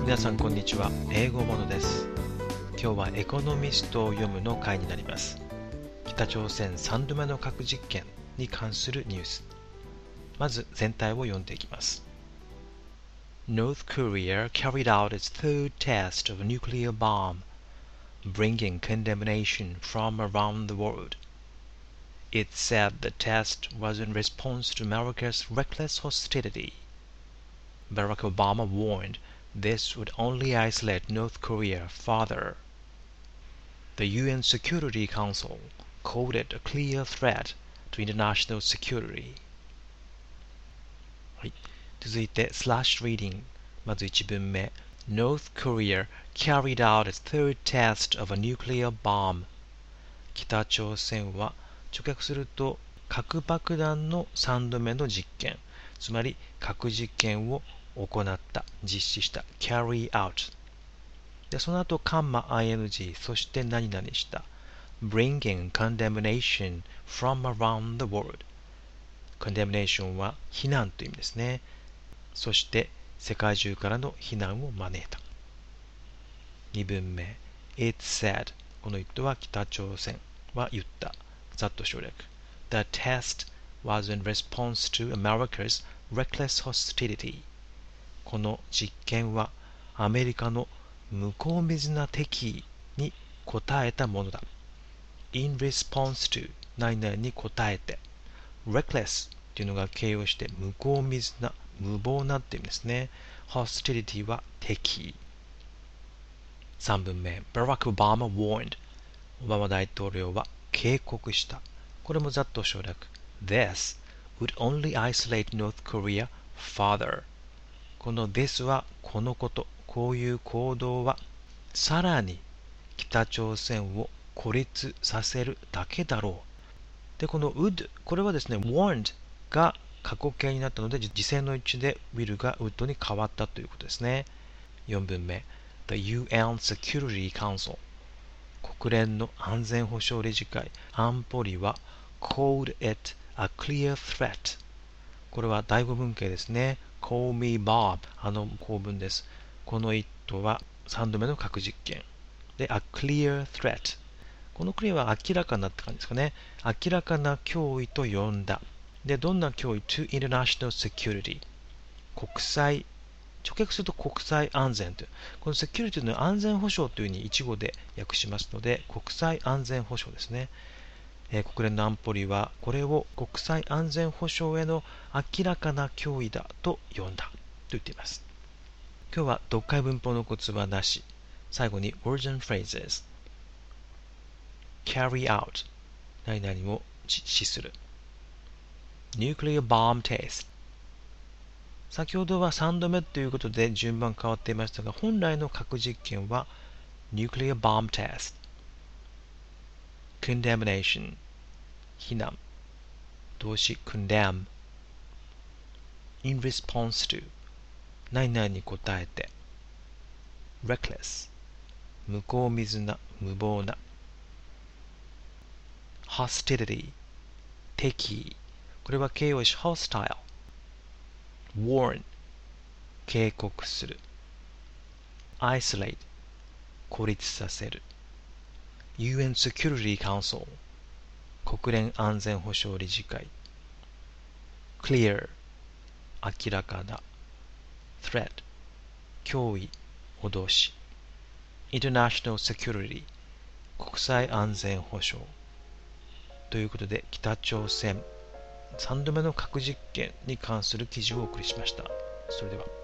皆さんこんにちは。英語ものです。今日はエコノミストを読むの回になります。北朝鮮3度目の核実験に関するニュース。まず全体を読んでいきます。North Korea carried out its third test of a nuclear bomb, bringing condemnation from around the world. It said the test was in response to America's reckless hostility. Barack Obama warned this would only isolate North Korea further. The UN Security Council called it a clear threat to international security. はい、続いてスラッシュリーディング。まず1文目。North Korea carried out its third test of a nuclear bomb. 北朝鮮は直訳すると核爆弾の3度目の実験、つまり核実験を行った、実施した、carry out。で、その後、カンマ ing、そして何々した、bringing condemnation from around the world。condemnation は非難という意味ですね。そして、世界中からの非難を招いた。2文目、it said。この it は北朝鮮は言った。ざっと省略。The test was in response to America's reckless hostility。この実験はアメリカの向こう水な敵意に応えたものだ。in response to 何々に応えて reckless というのが形容して向こう水な、無謀なって意味ですね。hostility は敵意。3文目 Barack Obama warned。 オバマ大統領は警告した。これもざっと省略。 This would only isolate North Korea further。この this はこのこと、こういう行動はさらに北朝鮮を孤立させるだけだろう。で、この would、これはですね、warned が過去形になったので、時制の位置で will が would に変わったということですね。4文目 The UN Security Council。 国連の安全保障理事会、安保理は called it a clear threat。 これは第五文型ですね。Call me Bob。 構文です。この it は3度目の核実験で a clear threat。 この clear は明らかなって感じですかね。明らかな脅威と呼んだ。で、どんな脅威 to international security。 国際、直訳すると国際安全という、この security の安全保障というふうに一語で訳しますので、国際安全保障ですね。国連の安保理はこれを国際安全保障への明らかな脅威だと呼んだと言っています。今日は読解文法のコツはなし。最後に words and phrases。 carry out 何々を実施する。 nuclear bomb test。 先ほどは3度目ということで順番変わっていましたが、本来の核実験は nuclear bomb test。 condemnation 非難、動詞 condemn。 in response to 何々に応えて reckless 向こう水な、無謀な。 hostility 敵意、これは形容詞 hostile。 warn 警告する。 isolate 孤立させる。 UN Security Council 国連安全保障理事会。 clear 明らかな。 threat 脅威、脅し。 international security 国際安全保障ということで、北朝鮮3度目の核実験に関する記事をお送りしました。それでは。